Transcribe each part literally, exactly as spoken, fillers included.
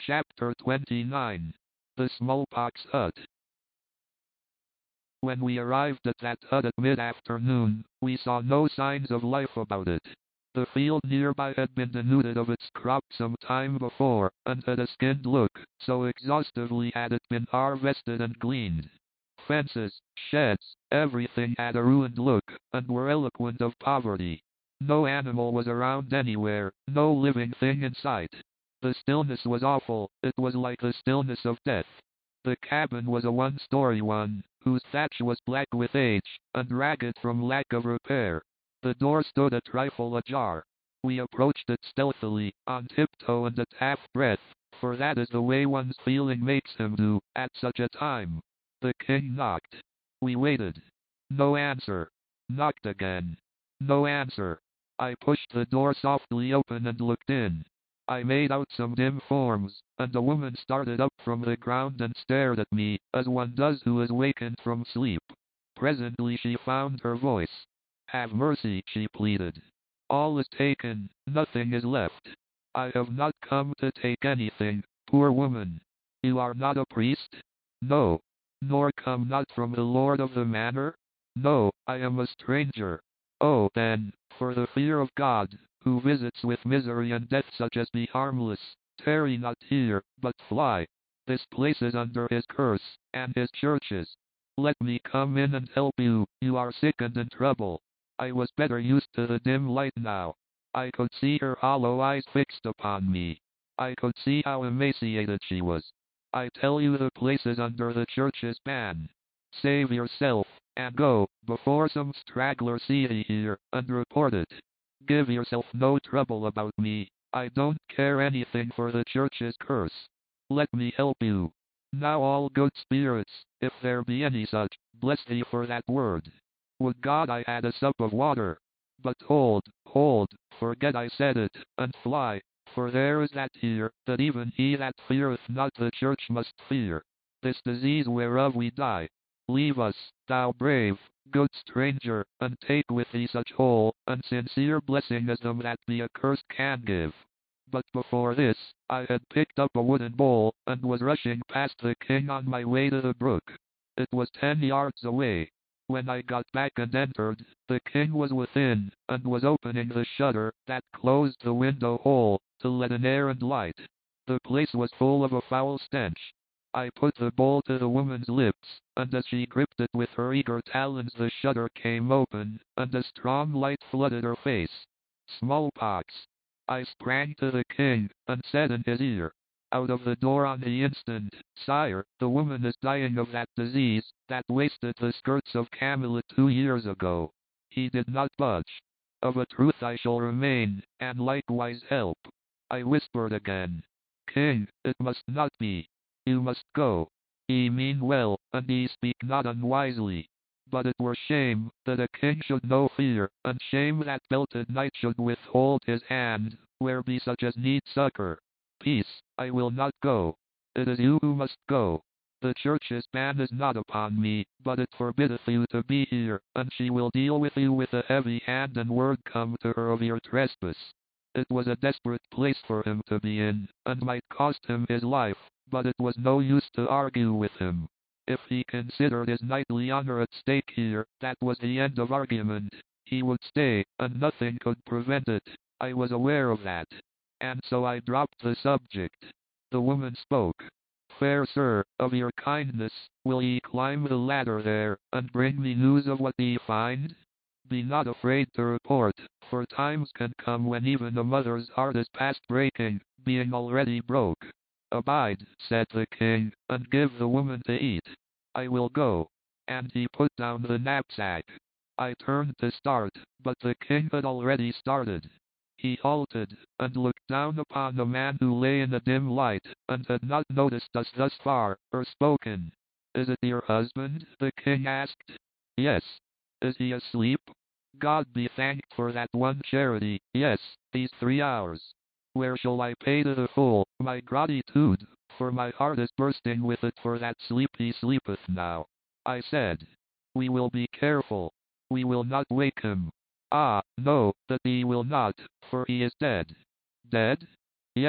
Chapter twenty-nine. The Smallpox Hut. When we arrived at that hut at mid-afternoon, we saw no signs of life about it. The field nearby had been denuded of its crop some time before, and had a skinned look, so exhaustively had it been harvested and gleaned. Fences, sheds, everything had a ruined look, and were eloquent of poverty. No animal was around anywhere, no living thing in sight. The stillness was awful, it was like the stillness of death. The cabin was a one-story one, whose thatch was black with age, and ragged from lack of repair. The door stood a trifle ajar. We approached it stealthily, on tiptoe and at half-breath, for that is the way one's feeling makes him do, at such a time. The king knocked. We waited. No answer. Knocked again. No answer. I pushed the door softly open and looked in. I made out some dim forms, and a woman started up from the ground and stared at me, as one does who is wakened from sleep. Presently she found her voice. "Have mercy," she pleaded. "All is taken, nothing is left." "I have not come to take anything, poor woman." "You are not a priest?" "No." "Nor come not from the lord of the manor?" "No, I am a stranger." "Oh, then, for the fear of God, who visits with misery and death such as be harmless, tarry not here, but fly. This place is under his curse, and his churches. Let me come in and help you, you are sick and in trouble." I was better used to the dim light now. I could see her hollow eyes fixed upon me. I could see how emaciated she was. "I tell you the place is under the church's ban. Save yourself, and go, before some straggler see ye here, and report it. Give yourself no trouble about me, I don't care anything for the church's curse. Let me help you. Now all good spirits, if there be any such, bless thee for that word. Would God I had a sup of water. But hold, hold, forget I said it, and fly, for there is that here, that even he that feareth not the church must fear. This disease whereof we die. Leave us, thou brave, good stranger, and take with thee such whole, and sincere blessing as them that the accursed can give." But before this, I had picked up a wooden bowl, and was rushing past the king on my way to the brook. It was ten yards away. When I got back and entered, the king was within, and was opening the shutter that closed the window hole, to let in air and light. The place was full of a foul stench. I put the bowl to the woman's lips, and as she gripped it with her eager talons the shutter came open, and a strong light flooded her face. Smallpox. I sprang to the king, and said in his ear, out of the door on the instant, "Sire, the woman is dying of that disease, that wasted the skirts of Camelot two years ago." He did not budge. "Of a truth I shall remain, and likewise help." I whispered again, "King, it must not be. You must go. Ye mean well, and ye speak not unwisely. But it were shame, that a king should know fear, and shame that belted knight should withhold his hand, where be such as need succor. Peace, I will not go. It is you who must go. The church's ban is not upon me, but it forbiddeth you to be here, and she will deal with you with a heavy hand and word come to her of your trespass." It was a desperate place for him to be in, and might cost him his life, but it was no use to argue with him. If he considered his knightly honor at stake here, that was the end of argument. He would stay, and nothing could prevent it. I was aware of that. And so I dropped the subject. The woman spoke. "Fair sir, of your kindness, will ye climb the ladder there, and bring me news of what ye find? Be not afraid to report, for times can come when even a mother's heart is past breaking, being already broke." "Abide," said the king, "and give the woman to eat." "I will go." And he put down the knapsack. I turned to start, but the king had already started. He halted, and looked down upon the man who lay in the dim light, and had not noticed us thus far, or spoken. "Is it your husband?" the king asked. "Yes." "Is he asleep?" "God be thanked for that one charity, yes, these three hours. Where shall I pay to the full my gratitude, for my heart is bursting with it for that sleep he sleepeth now." I said, "We will be careful. We will not wake him." "Ah, no, that ye will not, for he is dead." "Dead?" "Yes,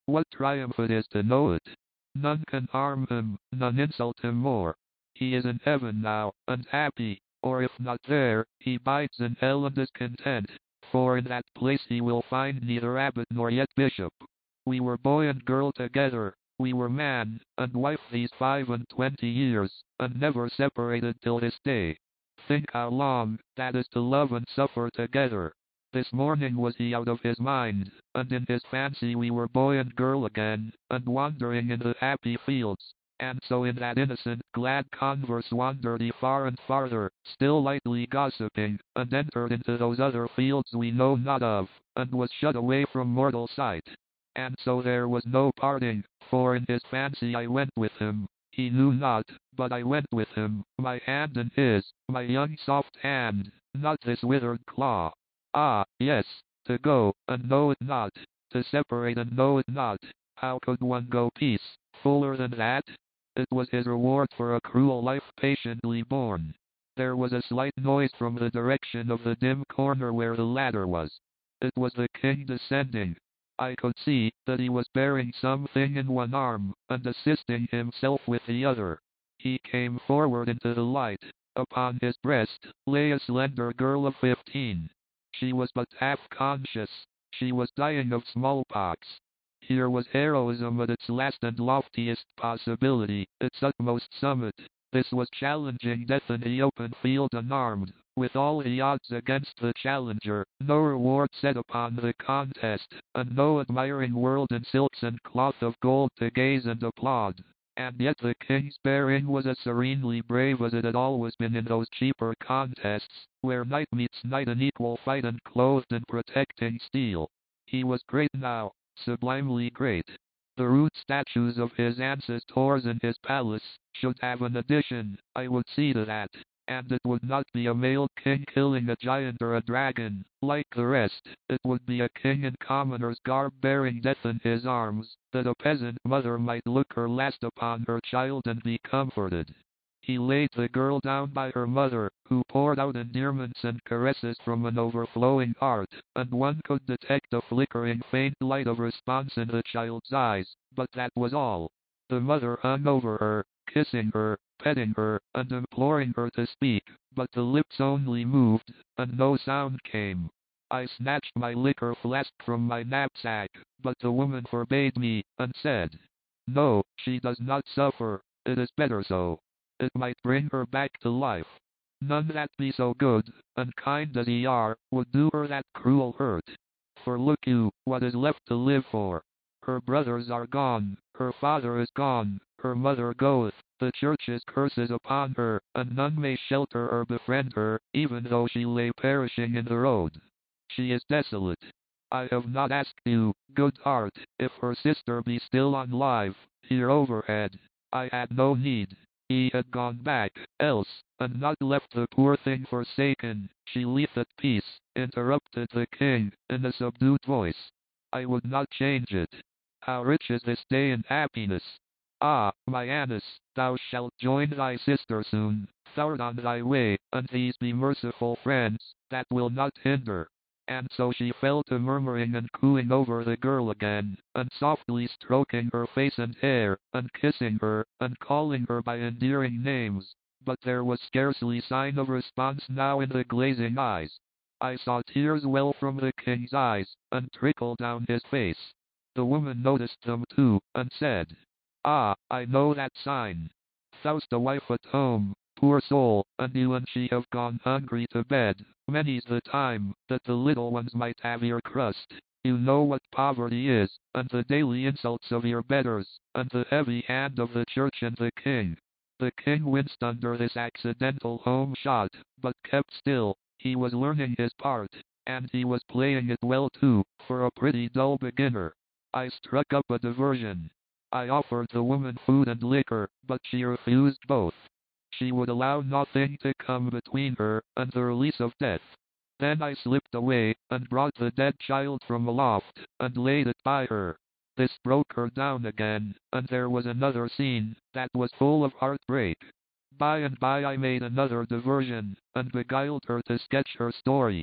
What triumph it is to know it! None can harm him, none insult him more. He is in heaven now, and happy, or if not there, he bides in hell and is content, for in that place he will find neither abbot nor yet bishop. We were boy and girl together, we were man and wife these five and twenty years, and never separated till this day. Think how long that is to love and suffer together. This morning was he out of his mind, and in his fancy we were boy and girl again, and wandering in the happy fields. And so in that innocent, glad converse wandered he far and farther, still lightly gossiping, and entered into those other fields we know not of, and was shut away from mortal sight. And so there was no parting, for in his fancy I went with him. He knew not, but I went with him, my hand in his, my young soft hand, not this withered claw. Ah, yes, to go, and know it not, to separate and know it not. How could one go peace, fuller than that? It was his reward for a cruel life patiently borne. There was a slight noise from the direction of the dim corner where the ladder was. It was the king descending. I could see that he was bearing something in one arm, and assisting himself with the other. He came forward into the light. Upon his breast lay a slender girl of fifteen. She was but half conscious. She was dying of smallpox. Here was heroism at its last and loftiest possibility, its utmost summit. This was challenging death in the open field unarmed, with all the odds against the challenger, no reward set upon the contest, and no admiring world in silks and cloth of gold to gaze and applaud. And yet the king's bearing was as serenely brave as it had always been in those cheaper contests, where knight meets knight in equal fight and clothed in protecting steel. He was great now, sublimely great. The rude statues of his ancestors in his palace should have an addition, I would see to that. And it would not be a male king killing a giant or a dragon, like the rest. It would be a king in commoner's garb bearing death in his arms, that a peasant mother might look her last upon her child and be comforted. He laid the girl down by her mother, who poured out endearments and caresses from an overflowing heart, and one could detect a flickering faint light of response in the child's eyes, but that was all. The mother hung over her, kissing her, petting her, and imploring her to speak, but the lips only moved, and no sound came. I snatched my liquor flask from my knapsack, but the woman forbade me, and said, "No, she does not suffer, it is better so. It might bring her back to life. None that be so good, and kind as ye are, would do her that cruel hurt. For look you, what is left to live for? Her brothers are gone, her father is gone, her mother goeth, the church's curses upon her, and none may shelter or befriend her, even though she lay perishing in the road. She is desolate. I have not asked you, good heart, if her sister be still on live, here overhead. I had no need. He had gone back, else, and not left the poor thing forsaken. She lieth at peace," interrupted the king, in a subdued voice. "I would not change it. How rich is this day in happiness! Ah, my Annis, thou shalt join thy sister soon, thou'rt on thy way, and these be merciful friends, that will not hinder." And so she fell to murmuring and cooing over the girl again, and softly stroking her face and hair, and kissing her, and calling her by endearing names. But there was scarcely sign of response now in the glazing eyes. I saw tears well from the king's eyes, and trickle down his face. The woman noticed them too, and said, "Ah, I know that sign. Thou'st a wife at home, poor soul, and you and she have gone hungry to bed. Many's the time that the little ones might have your crust. You know what poverty is, and the daily insults of your betters, and the heavy hand of the church and the king." The king winced under this accidental home shot, but kept still. He was learning his part, and he was playing it well too, for a pretty dull beginner. I struck up a diversion. I offered the woman food and liquor, but she refused both. She would allow nothing to come between her and the release of death. Then I slipped away, and brought the dead child from aloft, and laid it by her. This broke her down again, and there was another scene, that was full of heartbreak. By and by I made another diversion, and beguiled her to sketch her story.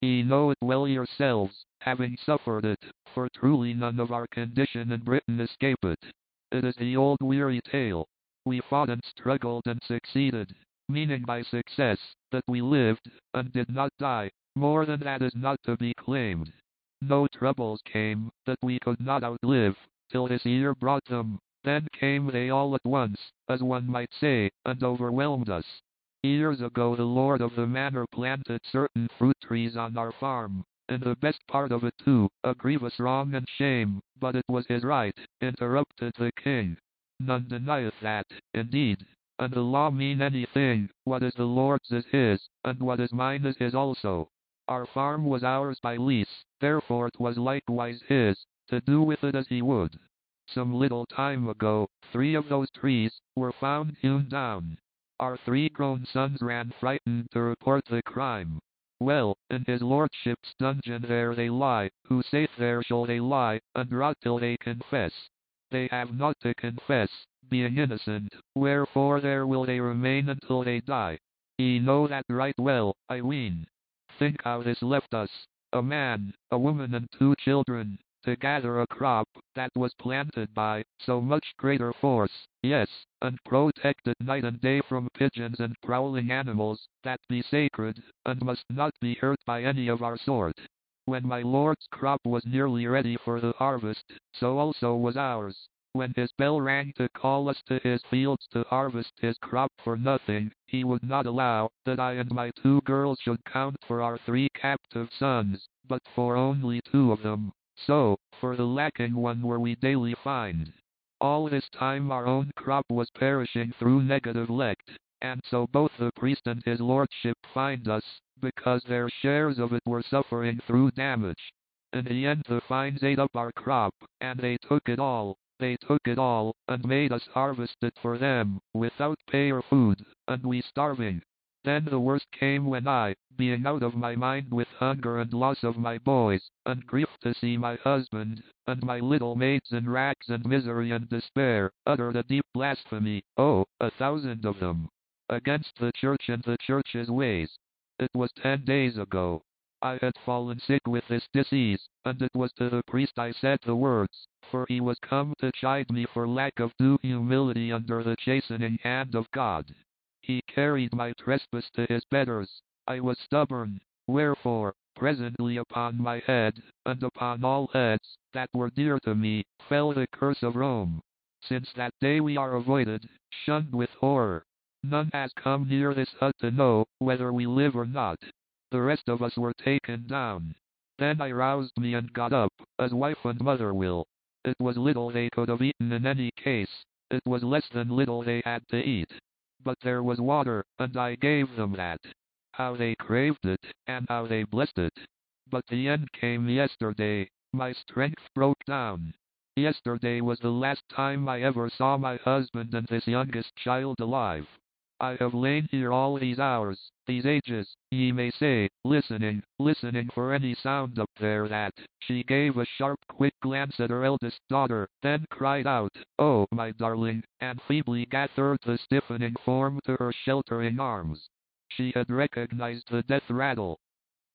Ye know it well yourselves, having suffered it, for truly none of our condition in Britain escape it. It is the old weary tale. We fought and struggled and succeeded, meaning by success, that we lived, and did not die. More than that is not to be claimed. No troubles came, that we could not outlive, till this year brought them. Then came they all at once, as one might say, and overwhelmed us. Years ago the lord of the manor planted certain fruit trees on our farm, and the best part of it too, a grievous wrong and shame, but it was his right, interrupted the king. None denieth that, indeed. And the law mean anything, what is the Lord's is his, and what is mine is his also. Our farm was ours by lease, therefore it was likewise his, to do with it as he would. Some little time ago, three of those trees were found hewn down. Our three grown sons ran frightened to report the crime. Well, in his lordship's dungeon there they lie, who saith there shall they lie, and rot till they confess. They have not to confess, being innocent, wherefore there will they remain until they die. Ye know that right well, I ween. Think how this left us, a man, a woman and two children, to gather a crop, that was planted by so much greater force, yes, and protected night and day from pigeons and prowling animals, that be sacred, and must not be hurt by any of our sort. When my lord's crop was nearly ready for the harvest, so also was ours. When his bell rang to call us to his fields to harvest his crop for nothing, he would not allow that I and my two girls should count for our three captive sons, but for only two of them. So, for the lacking one were we daily fined. All this time our own crop was perishing through negative neglect, and so both the priest and his lordship fined us, because their shares of it were suffering through damage. In the end the fines ate up our crop, and they took it all, they took it all, and made us harvest it for them, without pay or food, and we starving. Then the worst came when I, being out of my mind with hunger and loss of my boys, and grief to see my husband, and my little maids in rags and misery and despair, uttered a deep blasphemy, oh, a thousand of them, against the church and the church's ways. It was ten days ago. I had fallen sick with this disease, and it was to the priest I said the words, for he was come to chide me for lack of due humility under the chastening hand of God. He carried my trespass to his betters. I was stubborn, wherefore, presently upon my head, and upon all heads that were dear to me, fell the curse of Rome. Since that day we are avoided, shunned with horror. None has come near this hut to know whether we live or not. The rest of us were taken down. Then I roused me and got up, as wife and mother will. It was little they could have eaten in any case. It was less than little they had to eat. But there was water, and I gave them that. How they craved it, and how they blessed it. But the end came yesterday. My strength broke down. Yesterday was the last time I ever saw my husband and his youngest child alive. I have lain here all these hours, these ages, ye may say, listening, listening for any sound up there that. She gave a sharp, quick glance at her eldest daughter, then cried out, "Oh, my darling," and feebly gathered the stiffening form to her sheltering arms. She had recognized the death rattle.